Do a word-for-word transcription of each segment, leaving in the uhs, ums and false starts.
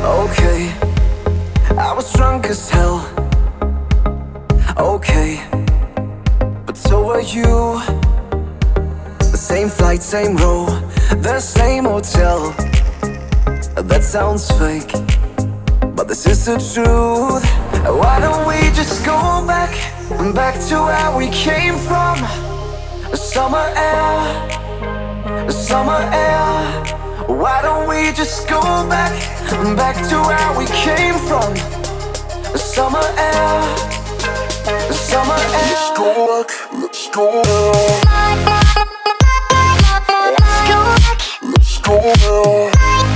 Okay, I was drunk as hell. Okay, but so were you. The same flight, same row, the same hotel. That sounds fake, but this is the truth. Why don't we just go back, back to where we came from? Summer air, summer air. Why don't we just go back, back to where we came from? Summer air, summer air. Let's go back, let's go back. Let's go back, let's go back.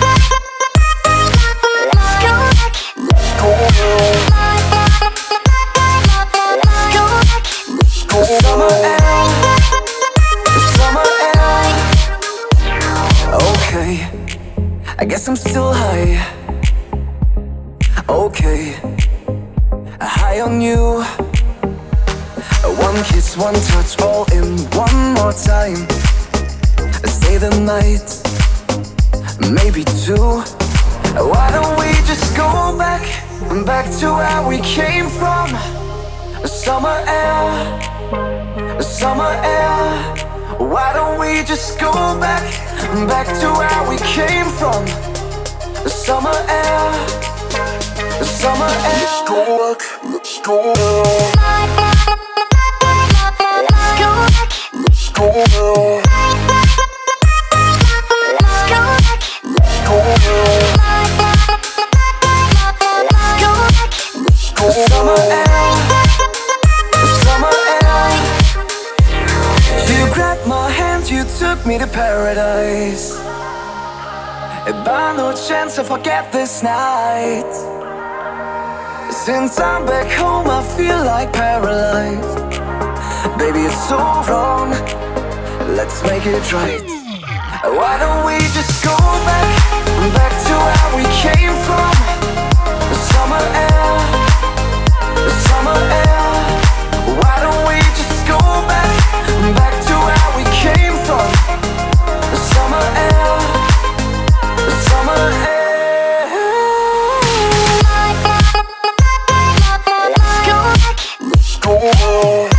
Let's go back, let's go back. Let's go back, let's go back. Summer air, summer air. Okay, I guess I'm still high. Okay, high on you. One kiss, one touch, all in one more time. Stay the night, maybe two. Why don't we just go back, back to where we came from? Summer air, summer air. Why don't we just go back, back to where we came from? Summer air, summer air. Let's go back, let's go back. Let's go back, let's go back. Let's go back, let's go back. Let's go back, let's go back. Summer air, summer air. You grabbed my hand, you took me to paradise. By no chance I forget this night. Since I'm back home I feel like paralyzed. Baby, it's so wrong, let's make it right. Why don't we just go back, back to where we came from? Summer air, summer air. Why don't we just go back, back to where we came from? Summer air, summer air. Let's go back, let's go back.